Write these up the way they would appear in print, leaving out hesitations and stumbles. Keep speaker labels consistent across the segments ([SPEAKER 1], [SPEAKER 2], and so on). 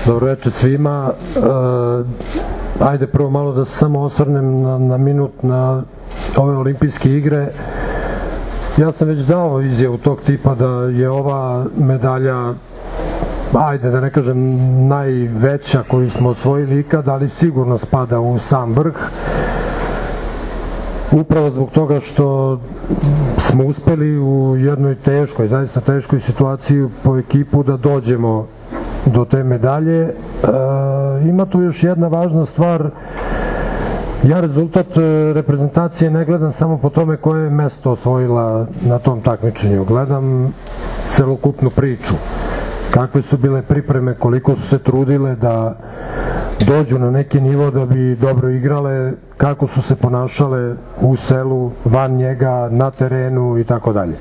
[SPEAKER 1] Dobro večer svima. Ajde prvo malo da se samo osvrnem na minut na ove olimpijske igre. Ja sam već dao izjavu tog tipa da je ova medalja, ajde da ne kažem najveća koju smo osvojili ikad, ali sigurno spada u sam vrh. Upravo zbog toga što smo uspeli u jednoj teškoj, zaista teškoj situaciji po ekipu da dođemo do te medalje. Ima tu još jedna važna stvar. Ja rezultat reprezentacije ne gledam samo po tome koje je mesto osvojila na tom takmičenju. Gledam celokupnu priču. Kakve su bile pripreme, koliko su se trudile da dođu na neki nivo da bi dobro igrale, kako su se ponašale u selu, van njega, na terenu i tako dalje.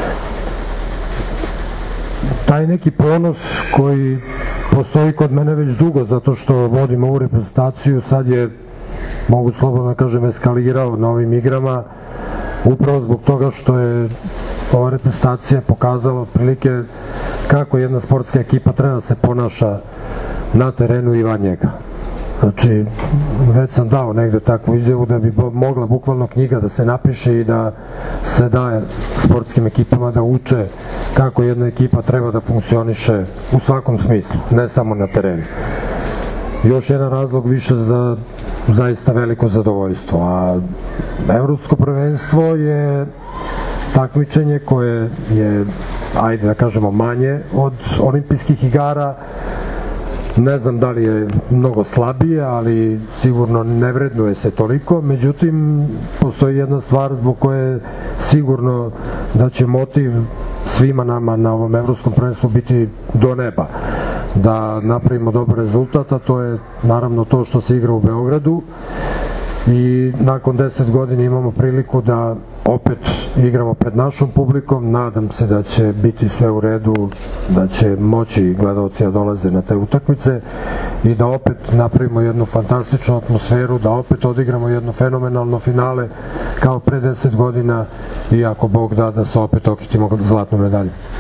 [SPEAKER 1] Taj neki ponos koji postoji kod mene već dugo, zato što vodim ovu reprezentaciju, sad je, mogu slobodno da kažem, eskalirao na ovim igrama, upravo zbog toga što je ova reprezentacija pokazala otprilike kako jedna sportska ekipa treba da se ponaša na terenu i van njega. Znači, već sam dao negde takvu izjavu da bi mogla bukvalno knjiga da se napiše i da se daje sportskim ekipama da uče kako jedna ekipa treba da funkcioniše u svakom smislu, ne samo na terenu. Još jedan razlog više za zaista veliko zadovoljstvo. A evropsko prvenstvo je takmičenje koje je, ajde da kažemo, manje od olimpijskih igara. Ne znam da li je mnogo slabije, ali sigurno ne vrednuje se toliko. Međutim, postoji jedna stvar zbog koje sigurno da će motiv svima nama na ovom evropskom prvenstvu biti do neba. Da napravimo dobar rezultat, a to je naravno to što se igra u Beogradu. I nakon 10 godina imamo priliku da opet igramo pred našom publikom. Nadam se da će biti sve u redu, da će moći gledalci da dolaze na te utakmice i da opet napravimo jednu fantastičnu atmosferu, da opet odigramo jedno fenomenalno finale kao pre 10 godina i ako Bog da se opet okitimo zlatnu medalju.